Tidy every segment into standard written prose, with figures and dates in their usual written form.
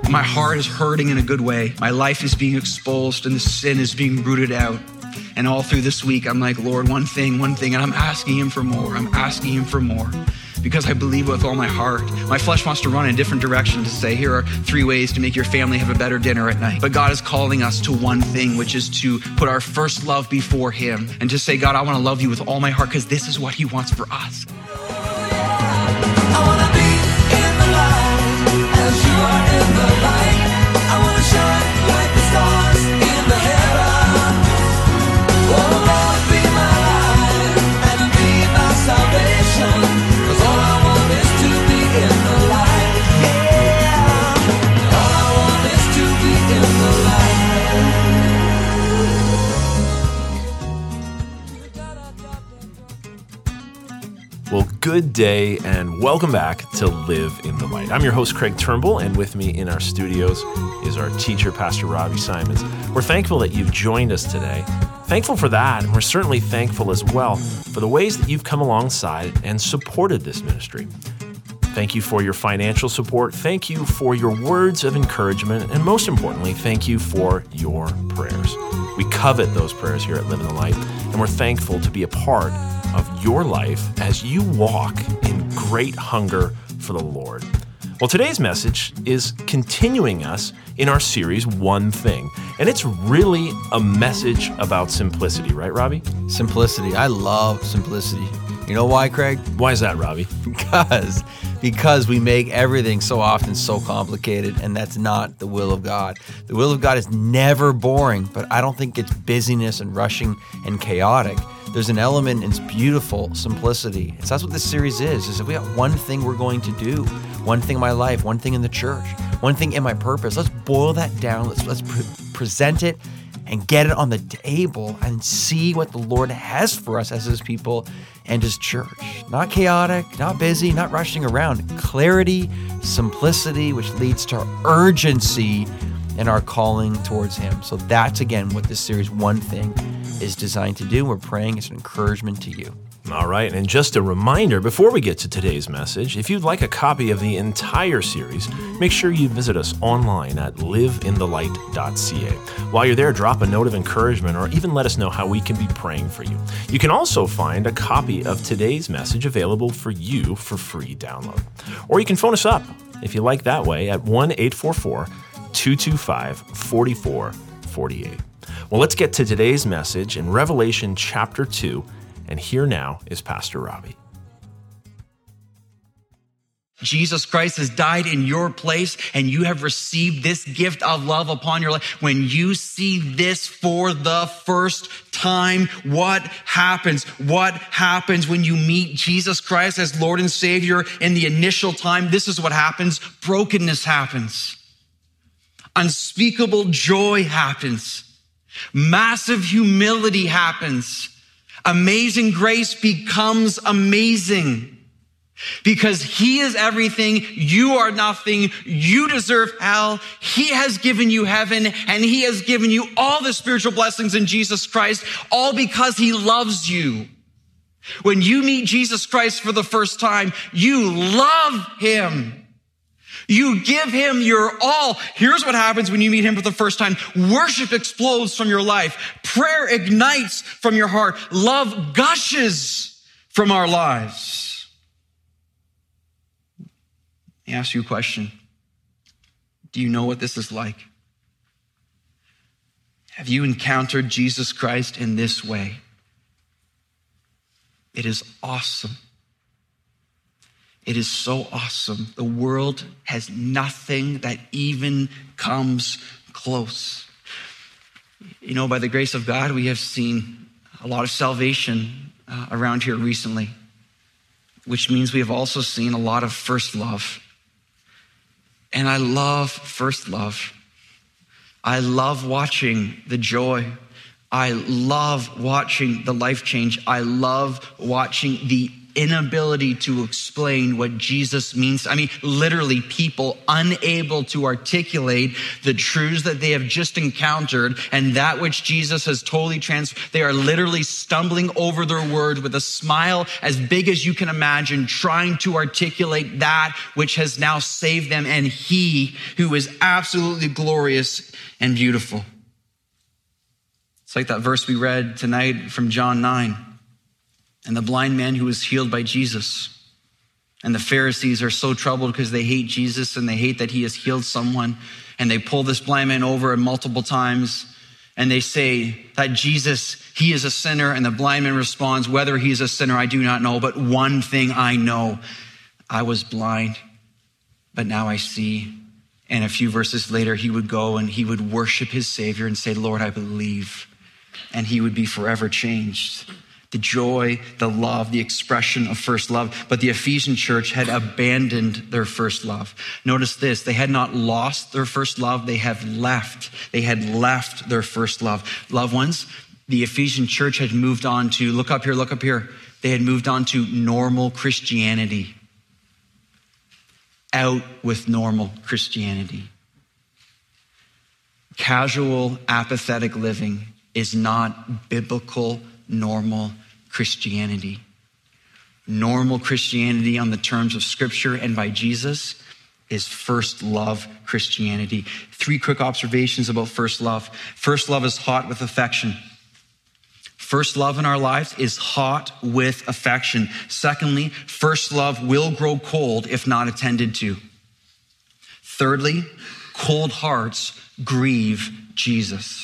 My heart is hurting in a good way. My life is being exposed and the sin is being rooted out. And all through this week, I'm like, Lord, one thing, and I'm asking him for more. I'm asking him for more because I believe with all my heart. My flesh wants to run in a different direction to say, here are 3 ways to make your family have a better dinner at night. But God is calling us to one thing, which is to put our first love before him and to say, God, I want to love you with all my heart because this is what he wants for us. I want to be in the light as you are in the light. I want to shine like the stars in the heaven. Oh Lord, be my light and be my salvation. 'Cause all I want is to be in the light. Yeah. All I want is to be in the light. Well, good day and welcome back to Live in the Light. I'm your host, Craig Turnbull, and with me in our studios is our teacher, Pastor Robbie Simons. We're thankful that you've joined us today. Thankful for that, and we're certainly thankful as well for the ways that you've come alongside and supported this ministry. Thank you for your financial support. Thank you for your words of encouragement, and most importantly, thank you for your prayers. We covet those prayers here at Live in the Light, and we're thankful to be a part of your life as you walk in great hunger for the Lord. Well, today's message is continuing us in our series, One Thing. And it's really a message about simplicity, right, Robbie? Simplicity. I love simplicity. You know why, Craig? Why is that, Robbie? Because we make everything so often so complicated, and that's not the will of God. The will of God is never boring, but I don't think it's busyness and rushing and chaotic. There's an element in its beautiful simplicity. So that's what this series is that we got one thing we're going to do, one thing in my life, one thing in the church, one thing in my purpose. Let's boil that down. Let's present it and get it on the table and see what the Lord has for us as his people and his church. Not chaotic, not busy, not rushing around. Clarity, simplicity, which leads to urgency in our calling towards him. So that's, again, what this series, One Thing, is designed to do. We're praying it's an encouragement to you. All right, and just a reminder before we get to today's message, if you'd like a copy of the entire series, make sure you visit us online at liveinthelight.ca. While you're there, drop a note of encouragement or even let us know how we can be praying for you. You can also find a copy of today's message available for you for free download. Or you can phone us up, if you like that way, at 1-844-225-4448. Well, let's get to today's message in Revelation chapter 2, and here now is Pastor Robbie. Jesus Christ has died in your place, and you have received this gift of love upon your life. When you see this for the first time, what happens? What happens when you meet Jesus Christ as Lord and Savior in the initial time? This is what happens. Brokenness happens. Unspeakable joy happens. Massive humility happens. Amazing grace becomes amazing because he is everything. You are nothing. You deserve hell. He has given you heaven, and he has given you all the spiritual blessings in Jesus Christ, all because he loves you. When you meet Jesus Christ for the first time, you love him. You give him your all. Here's what happens when you meet him for the first time. Worship explodes from your life. Prayer ignites from your heart. Love gushes from our lives. Let me ask you a question. Do you know what this is like? Have you encountered Jesus Christ in this way? It is awesome. It is so awesome. The world has nothing that even comes close. You know, by the grace of God, we have seen a lot of salvation around here recently, which means we have also seen a lot of first love. And I love first love. I love watching the joy. I love watching the life change. I love watching the inability to explain what Jesus means. I mean, literally people unable to articulate the truths that they have just encountered and that which Jesus has totally transformed. They are literally stumbling over their words with a smile as big as you can imagine, trying to articulate that which has now saved them, and he who is absolutely glorious and beautiful. It's like that verse we read tonight from John 9. And the blind man who was healed by Jesus. And the Pharisees are so troubled because they hate Jesus and they hate that he has healed someone. And they pull this blind man over multiple times. And they say that Jesus, he is a sinner. And the blind man responds, whether he is a sinner, I do not know. But one thing I know, I was blind, but now I see. And a few verses later, he would go and he would worship his Savior and say, Lord, I believe. And he would be forever changed. The joy, the love, the expression of first love. But the Ephesian church had abandoned their first love. Notice this, they had not lost their first love, they have left. They had left their first love. Loved ones, the Ephesian church had moved on to, look up here. They had moved on to normal Christianity. Out with normal Christianity. Casual, apathetic living is not biblical, normal Christianity. Normal Christianity on the terms of Scripture and by Jesus is first love Christianity. 3 quick observations about first love. First love is hot with affection. First love in our lives is hot with affection. Secondly, first love will grow cold if not attended to. Thirdly, cold hearts grieve Jesus.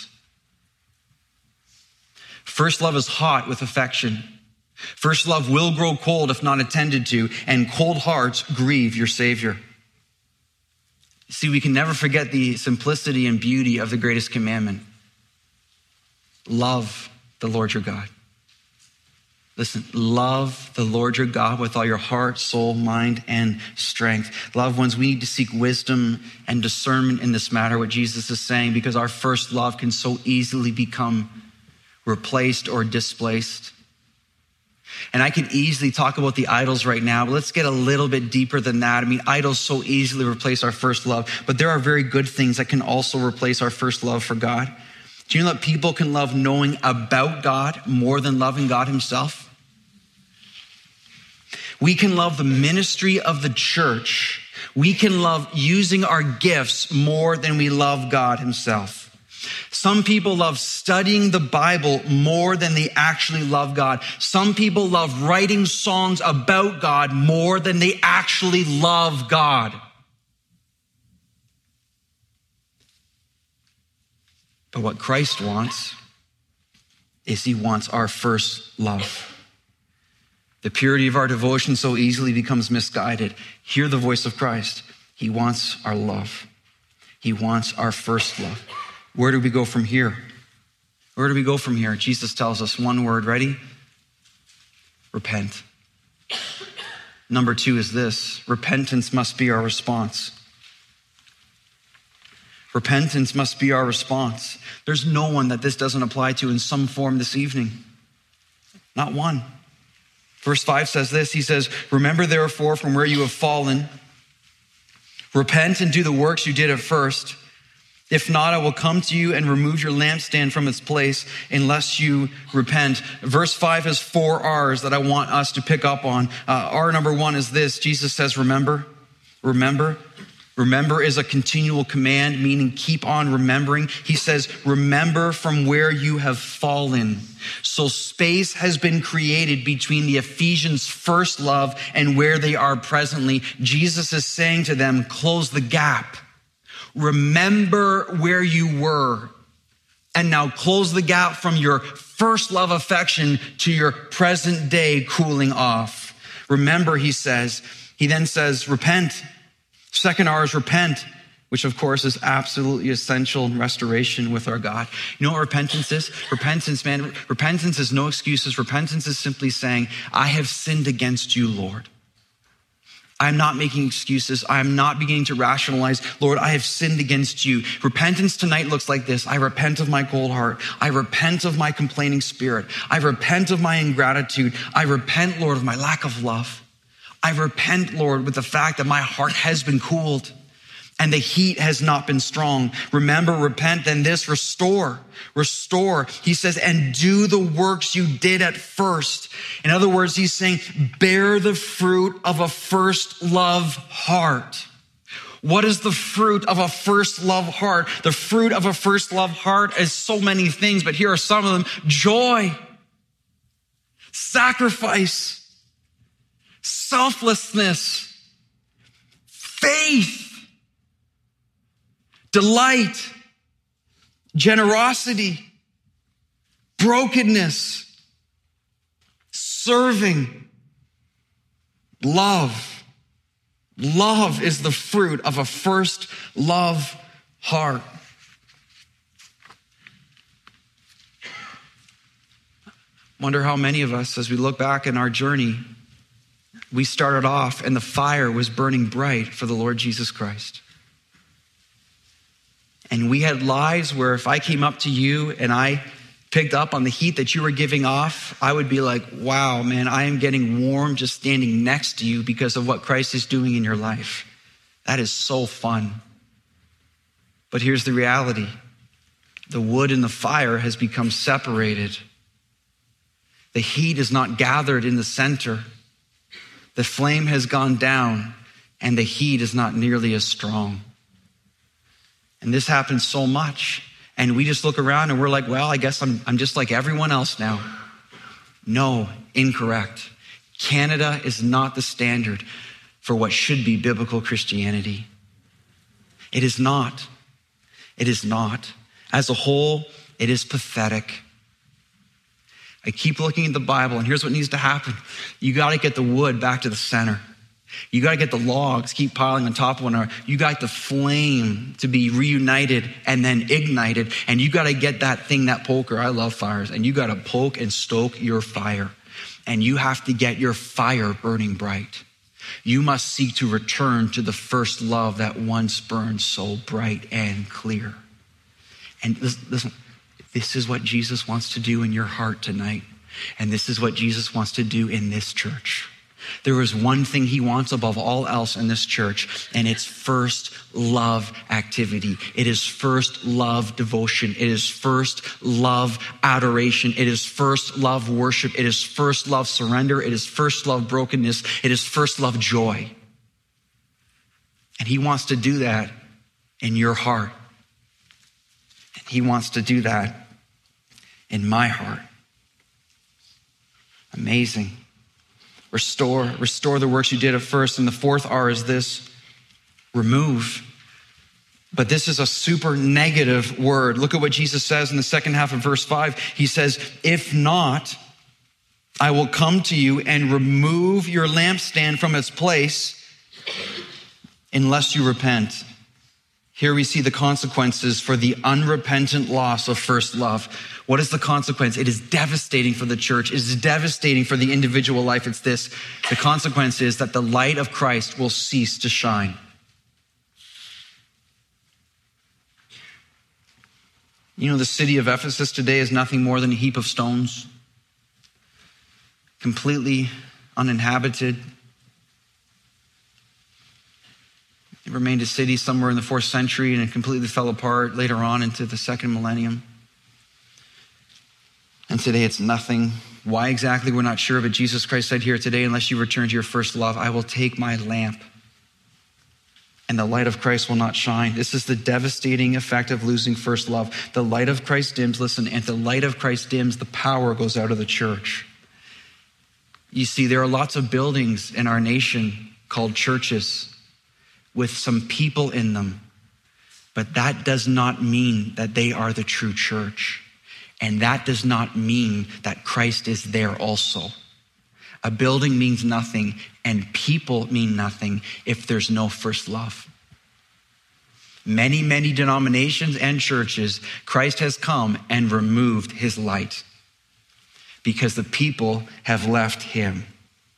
First love is hot with affection. First love will grow cold if not attended to, and cold hearts grieve your Savior. See, we can never forget the simplicity and beauty of the greatest commandment. Love the Lord your God. Listen, love the Lord your God with all your heart, soul, mind, and strength. Loved ones, we need to seek wisdom and discernment in this matter, what Jesus is saying, because our first love can so easily become replaced or displaced. And I could easily talk about the idols right now, but let's get a little bit deeper than that. I mean, idols so easily replace our first love, but there are very good things that can also replace our first love for God. Do you know that people can love knowing about God more than loving God himself? We can love the ministry of the church. We can love using our gifts more than we love God himself. Some people love studying the Bible more than they actually love God. Some people love writing songs about God more than they actually love God. But what Christ wants is he wants our first love. The purity of our devotion so easily becomes misguided. Hear the voice of Christ. He wants our love. He wants our first love. Where do we go from here? Where do we go from here? Jesus tells us one word. Ready? Repent. Number 2 is this. Repentance must be our response. Repentance must be our response. There's no one that this doesn't apply to in some form this evening. Not one. Verse 5 says this. He says, remember therefore from where you have fallen. Repent and do the works you did at first. If not, I will come to you and remove your lampstand from its place unless you repent. Verse 5 has 4 R's that I want us to pick up on. R number 1 is this. Jesus says, remember. Remember is a continual command, meaning keep on remembering. He says, remember from where you have fallen. So space has been created between the Ephesians' first love and where they are presently. Jesus is saying to them, close the gap. Remember where you were, and now close the gap from your first love affection to your present day cooling off. Remember, he says. He then says, repent. Second R is repent, which of course is absolutely essential in restoration with our God. You know what repentance is? Repentance is no excuses. Repentance is simply saying, I have sinned against you, Lord. I'm not making excuses. I'm not beginning to rationalize, Lord, I have sinned against you. Repentance tonight looks like this. I repent of my cold heart. I repent of my complaining spirit. I repent of my ingratitude. I repent, Lord, of my lack of love. I repent, Lord, with the fact that my heart has been cooled and the heat has not been strong. Remember, repent, then this, restore. He says, and do the works you did at first. In other words, he's saying, bear the fruit of a first love heart. What is the fruit of a first love heart? The fruit of a first love heart is so many things, but here are some of them. Joy, sacrifice, selflessness, faith, delight, generosity, brokenness, serving, love. Love is the fruit of a first love heart. Wonder how many of us, as we look back in our journey, we started off and the fire was burning bright for the Lord Jesus Christ. And we had lives where if I came up to you and I picked up on the heat that you were giving off, I would be like, wow, man, I am getting warm just standing next to you because of what Christ is doing in your life. That is so fun. But here's the reality. The wood and the fire has become separated. The heat is not gathered in the center. The flame has gone down and the heat is not nearly as strong. And this happens so much. And we just look around and we're like, well, I guess I'm just like everyone else now. No, incorrect. Canada is not the standard for what should be biblical Christianity. It is not. It is not. As a whole, it is pathetic. I keep looking at the Bible, and here's what needs to happen. You got to get the wood back to the center. You got to get the logs, keep piling on top of one another. You got the flame to be reunited and then ignited. And you got to get that thing, that poker. I love fires. And you got to poke and stoke your fire. And you have to get your fire burning bright. You must seek to return to the first love that once burned so bright and clear. And listen, this is what Jesus wants to do in your heart tonight. And this is what Jesus wants to do in this church. There is one thing he wants above all else in this church, and it's first love activity. It is first love devotion. It is first love adoration. It is first love worship. It is first love surrender. It is first love brokenness. It is first love joy. And he wants to do that in your heart. And he wants to do that in my heart. Amazing. Restore the works you did at first. And the fourth R is this, remove. But this is a super negative word. Look at what Jesus says in the second half of verse 5. He says, if not, I will come to you and remove your lampstand from its place unless you repent. Here we see the consequences for the unrepentant loss of first love. What is the consequence? It is devastating for the church. It is devastating for the individual life. It's this. The consequence is that the light of Christ will cease to shine. You know, the city of Ephesus today is nothing more than a heap of stones, completely uninhabited. It remained a city somewhere in the 4th century, and it completely fell apart later on into the 2nd millennium. And today it's nothing. Why exactly, we're not sure, but Jesus Christ said here today, unless you return to your first love, I will take my lamp and the light of Christ will not shine. This is the devastating effect of losing first love. The light of Christ dims, listen, and the light of Christ dims, the power goes out of the church. You see, there are lots of buildings in our nation called churches with some people in them, but that does not mean that they are the true church. And that does not mean that Christ is there also. A building means nothing and people mean nothing if there's no first love. Many, many denominations and churches, Christ has come and removed his light because the people have left him.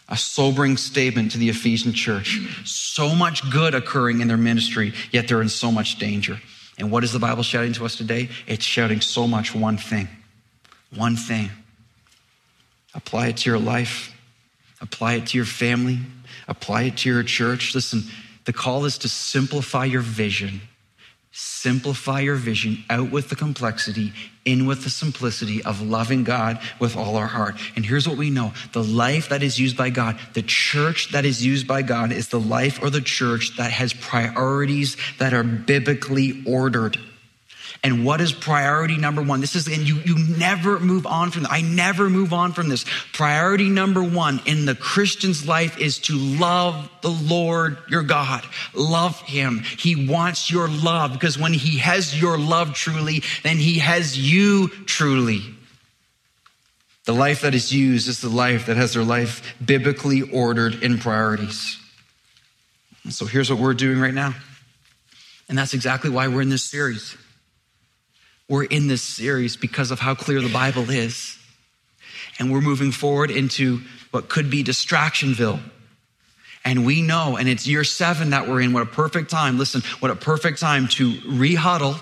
A sobering statement to the Ephesian church. So much good occurring in their ministry, yet they're in so much danger. And what is the Bible shouting to us today? It's shouting so much one thing. One thing. Apply it to your life. Apply it to your family. Apply it to your church. Listen, the call is to simplify your vision. Simplify your vision, out with the complexity, in with the simplicity of loving God with all our heart. And here's what we know. The life that is used by God, the church that is used by God is the life or the church that has priorities that are biblically ordered. And what is priority number one? This is, and you never move on from that. I never move on from this. Priority number one in the Christian's life is to love the Lord your God. Love him. He wants your love, because when he has your love truly, then he has you truly. The life that is used is the life that has their life biblically ordered in priorities. And so here's what we're doing right now. And that's exactly why we're in this series. We're in this series because of how clear the Bible is. And we're moving forward into what could be Distractionville. And we know, and it's year 7 that we're in, what a perfect time, listen, what a perfect time to rehuddle.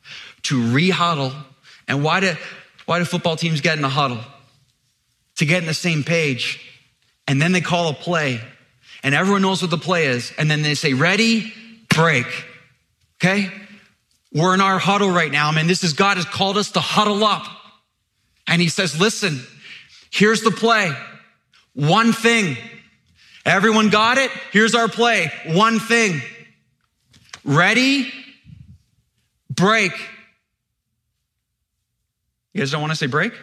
And why do football teams get in a huddle? To get in the same page. And then they call a play. And everyone knows what the play is. And then they say, ready, break. Okay? We're in our huddle right now, man. God has called us to huddle up. And he says, listen, here's the play. One thing. Everyone got it? Here's our play. One thing. Ready? Break. You guys don't want to say break?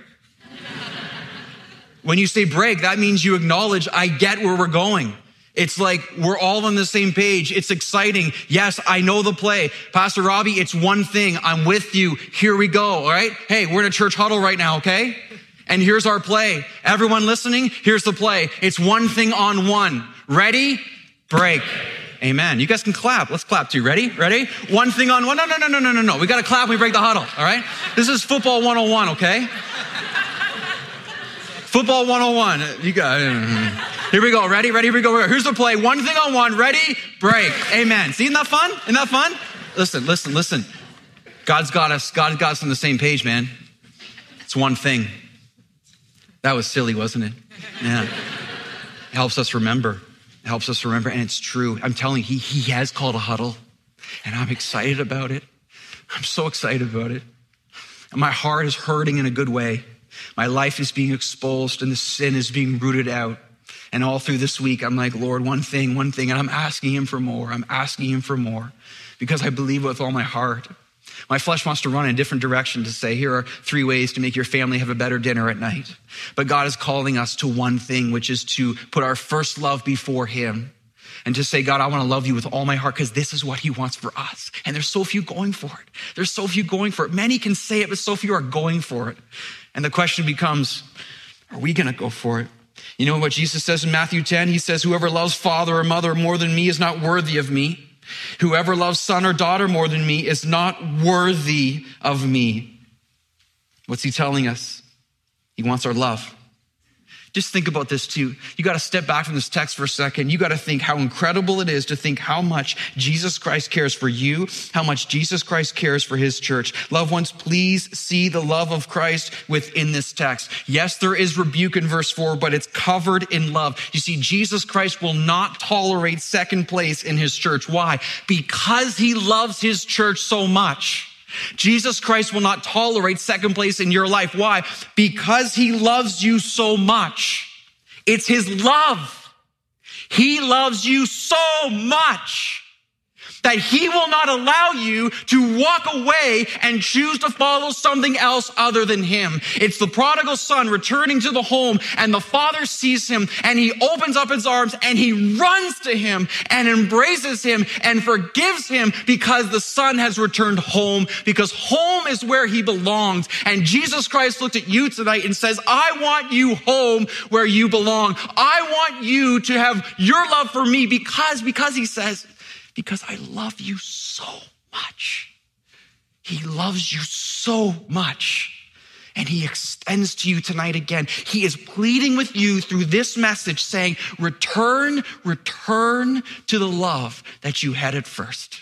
When you say break, that means you acknowledge, I get where we're going. It's like we're all on the same page. It's exciting. Yes, I know the play. Pastor Robbie, it's one thing. I'm with you. Here we go, all right? Hey, we're in a church huddle right now, okay? And here's our play. Everyone listening, here's the play. It's one thing on one. Ready? Break. Amen. You guys can clap. Let's clap too. Ready? One thing on one. No. We got to clap when we break the huddle, all right? This is football 101, okay? Football 101. You got it. Here we go. Ready? Here we go. Here's the play. One thing on one. Ready? Break. Amen. See, isn't that fun? Isn't that fun? Listen. God's got us. God's got us on the same page, man. It's one thing. That was silly, wasn't it? Yeah. It helps us remember. And it's true. I'm telling you, he has called a huddle. And I'm excited about it. I'm so excited about it. And my heart is hurting in a good way. My life is being exposed and the sin is being rooted out. And all through this week, I'm like, Lord, one thing. And I'm asking him for more because I believe with all my heart. My flesh wants to run in a different direction to say, here are 3 ways to make your family have a better dinner at night. But God is calling us to one thing, which is to put our first love before him and to say, God, I want to love you with all my heart because this is what he wants for us. And there's so few going for it. Many can say it, but so few are going for it. And the question becomes, are we going to go for it? You know what Jesus says in Matthew 10? He says, whoever loves father or mother more than me is not worthy of me. Whoever loves son or daughter more than me is not worthy of me. What's he telling us? He wants our love. Just think about this too. You got to step back from this text for a second. You got to think how incredible it is to think how much Jesus Christ cares for you, how much Jesus Christ cares for his church. Loved ones, please see the love of Christ within this text. Yes, there is rebuke in verse 4, but it's covered in love. You see, Jesus Christ will not tolerate second place in his church. Why? Because he loves his church so much. Jesus Christ will not tolerate second place in your life. Why? Because he loves you so much. It's his love. He loves you so much that he will not allow you to walk away and choose to follow something else other than him. It's the prodigal son returning to the home, and the father sees him and he opens up his arms and he runs to him and embraces him and forgives him because the son has returned home, because home is where he belongs. And Jesus Christ looked at you tonight and says, I want you home where you belong. I want you to have your love for me because he says, because I love you so much. He loves you so much. And he extends to you tonight again. He is pleading with you through this message saying, return to the love that you had at first.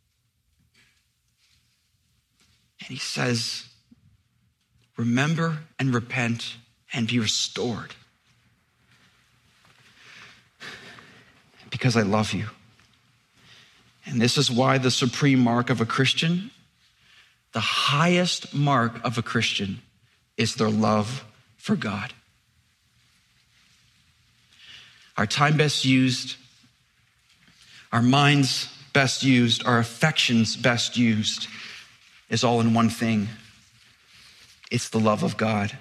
And he says, remember and repent and be restored. Because I love you. And this is why the supreme mark of a Christian, the highest mark of a Christian, is their love for God. Our time best used, our minds best used, our affections best used is all in one thing. It's the love of God.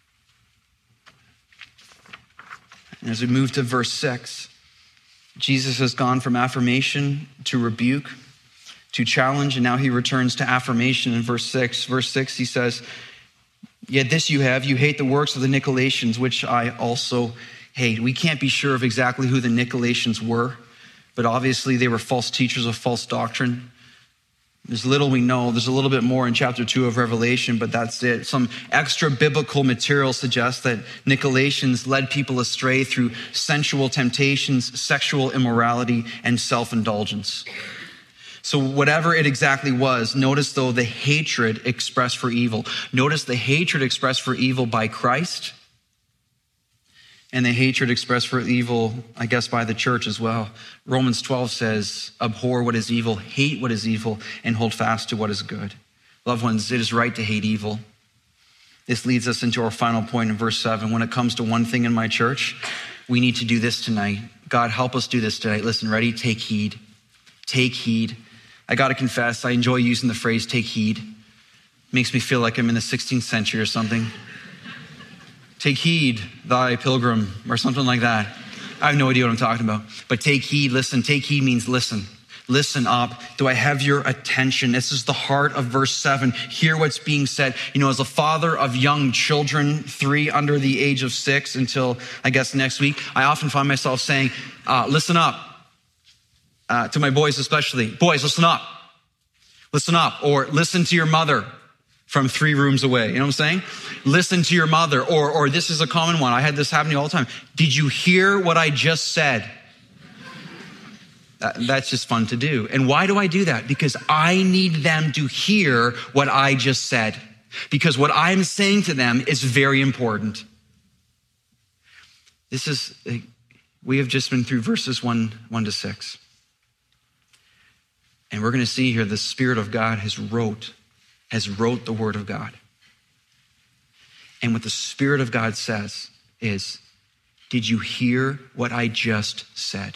And as we move to verse 6, Jesus has gone from affirmation to rebuke to challenge, and now he returns to affirmation in verse 6. Verse 6, he says, yet this you have, you hate the works of the Nicolaitans, which I also hate. We can't be sure of exactly who the Nicolaitans were, but obviously they were false teachers of false doctrine. There's little we know. There's a little bit more in chapter 2 of Revelation, but that's it. Some extra biblical material suggests that Nicolaitans led people astray through sensual temptations, sexual immorality, and self-indulgence. So whatever it exactly was, notice though the hatred expressed for evil. Notice the hatred expressed for evil by Christ and the hatred expressed for evil, I guess, by the church as well. Romans 12 says, abhor what is evil, hate what is evil, and hold fast to what is good. Loved ones, it is right to hate evil. This leads us into our final point in verse 7. When it comes to one thing in my church, we need to do this tonight. God, help us do this tonight. Listen, ready? Take heed. Take heed. I got to confess, I enjoy using the phrase take heed. Makes me feel like I'm in the 16th century or something. Take heed, thy pilgrim, or something like that. I have no idea what I'm talking about. But take heed, listen. Take heed means listen. Listen up. Do I have your attention? This is the heart of verse 7. Hear what's being said. You know, as a father of young children, 3 under the age of 6 until, I guess, next week, I often find myself saying, listen up. To my boys especially. Boys, listen up. Listen up. Or listen to your mother from 3 rooms away. You know what I'm saying? Listen to your mother. Or this is a common one. I had this happening all the time. Did you hear what I just said? That's just fun to do. And why do I do that? Because I need them to hear what I just said. Because what I'm saying to them is very important. We have just been through verses 1 to 6. And we're going to see here the Spirit of God has wrote the Word of God. And what the Spirit of God says is, did you hear what I just said?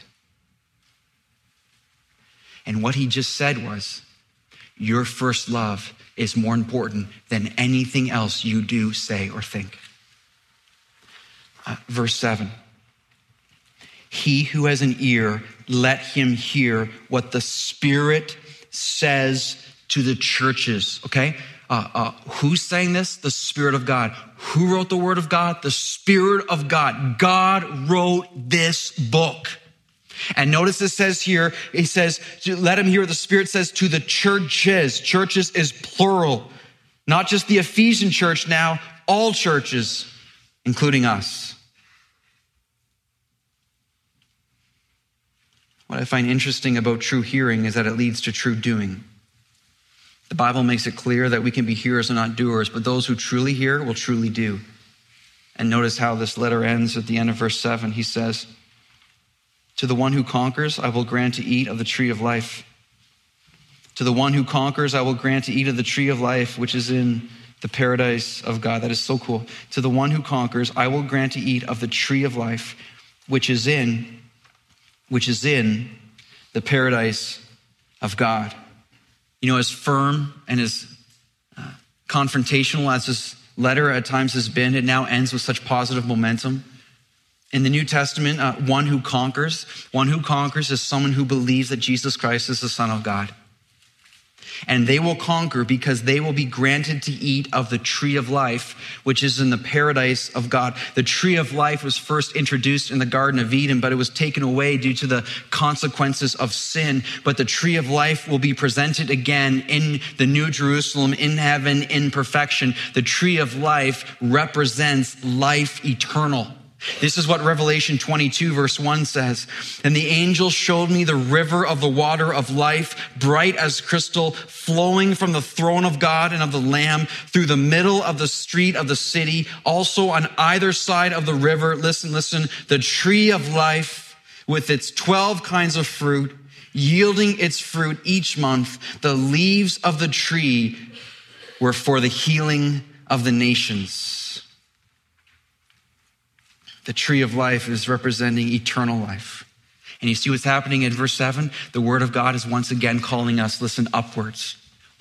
And what he just said was, your first love is more important than anything else you do, say, or think. Verse 7. He who has an ear, let him hear what the Spirit says to the churches, okay? Who's saying this? The Spirit of God. Who wrote the Word of God? The Spirit of God. God wrote this book. And notice it says here, he says, let him hear what the Spirit says to the churches. Churches is plural. Not just the Ephesian church now, all churches, including us. What I find interesting about true hearing is that it leads to true doing. The Bible makes it clear that we can be hearers and not doers, but those who truly hear will truly do. And notice how this letter ends at the end of verse 7. He says, to the one who conquers, I will grant to eat of the tree of life. To the one who conquers, I will grant to eat of the tree of life, which is in the paradise of God. That is so cool. To the one who conquers, I will grant to eat of the tree of life, which is in the paradise of God. You know, as firm and as confrontational as this letter at times has been, it now ends with such positive momentum. In the New Testament, one who conquers is someone who believes that Jesus Christ is the Son of God. And they will conquer because they will be granted to eat of the tree of life, which is in the paradise of God. The tree of life was first introduced in the Garden of Eden, but it was taken away due to the consequences of sin. But the tree of life will be presented again in the New Jerusalem, in heaven, in perfection. The tree of life represents life eternal. This is what Revelation 22 verse 1 says. And the angel showed me the river of the water of life, bright as crystal, flowing from the throne of God and of the Lamb through the middle of the street of the city. Also on either side of the river, listen, the tree of life with its 12 kinds of fruit, yielding its fruit each month. The leaves of the tree were for the healing of the nations. The tree of life is representing eternal life. And you see what's happening in verse 7? The word of God is once again calling us, listen, upwards.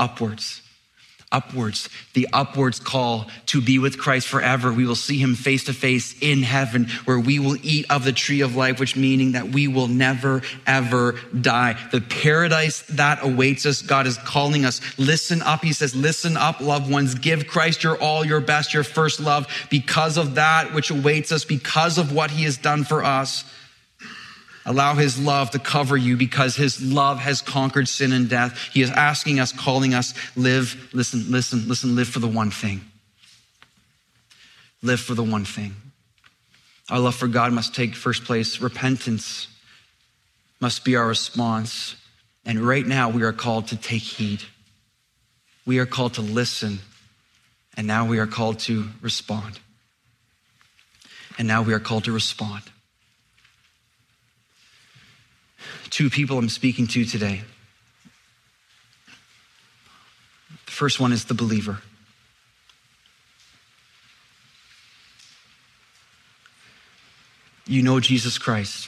The upwards call to be with Christ forever. We will see him face to face in heaven, where we will eat of the tree of life, which meaning that we will never, ever die. The paradise that awaits us, God is calling us. Listen up. He says, listen up, loved ones. Give Christ your all, your best, your first love, because of that which awaits us, because of what he has done for us. Allow his love to cover you, because his love has conquered sin and death. He is asking us, calling us, live, listen, live for the one thing. Live for the one thing. Our love for God must take first place. Repentance must be our response. And right now we are called to take heed. We are called to listen. And now we are called to respond. Two people I'm speaking to today. The first one is the believer. You know Jesus Christ,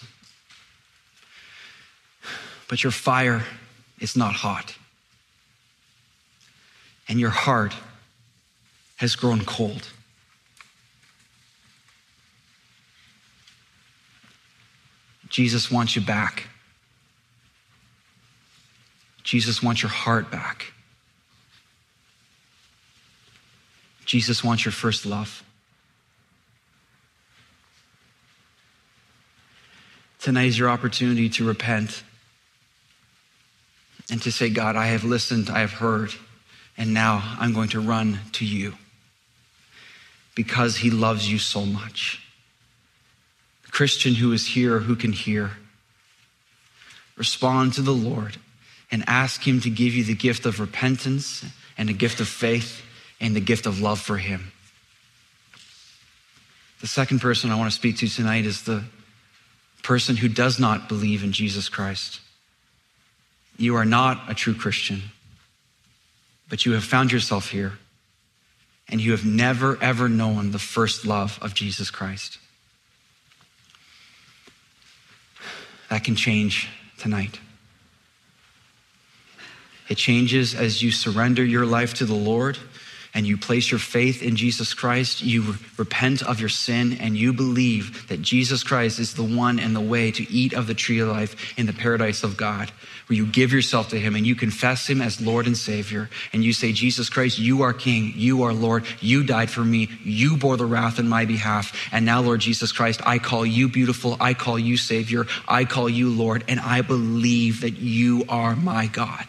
but your fire is not hot, and your heart has grown cold. Jesus wants you back. Jesus wants your heart back. Jesus wants your first love. Tonight is your opportunity to repent and to say, God, I have listened, I have heard, and now I'm going to run to you because he loves you so much. The Christian who is here, who can hear, respond to the Lord and ask him to give you the gift of repentance and the gift of faith and the gift of love for him. The second person I want to speak to tonight is the person who does not believe in Jesus Christ. You are not a true Christian, but you have found yourself here and you have never, ever known the first love of Jesus Christ. That can change tonight. It changes as you surrender your life to the Lord and you place your faith in Jesus Christ. You repent of your sin and you believe that Jesus Christ is the one and the way to eat of the tree of life in the paradise of God, where you give yourself to him and you confess him as Lord and Savior. And you say, Jesus Christ, you are King, you are Lord, you died for me, you bore the wrath on my behalf. And now, Lord Jesus Christ, I call you beautiful, I call you Savior, I call you Lord, and I believe that you are my God.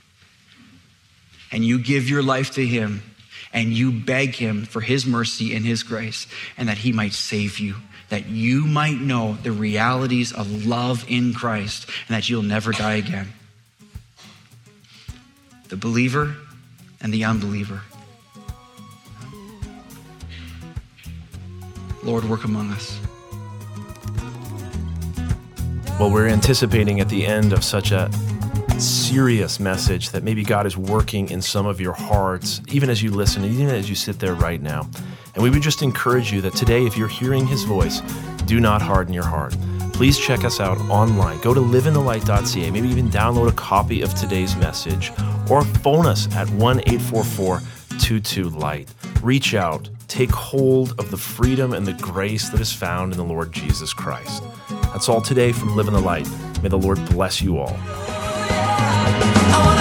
And you give your life to him and you beg him for his mercy and his grace, and that he might save you, that you might know the realities of love in Christ, and that you'll never die again. The believer and the unbeliever. Lord, work among us. Well, we're anticipating at the end of such a serious message that maybe God is working in some of your hearts, even as you listen, even as you sit there right now. And we would just encourage you that today, if you're hearing his voice, do not harden your heart. Please check us out online. Go to liveinthelight.ca, maybe even download a copy of today's message, or phone us at 1-844-22-LIGHT. Reach out, take hold of the freedom and the grace that is found in the Lord Jesus Christ. That's all today from Live in the Light. May the Lord bless you all. I wanna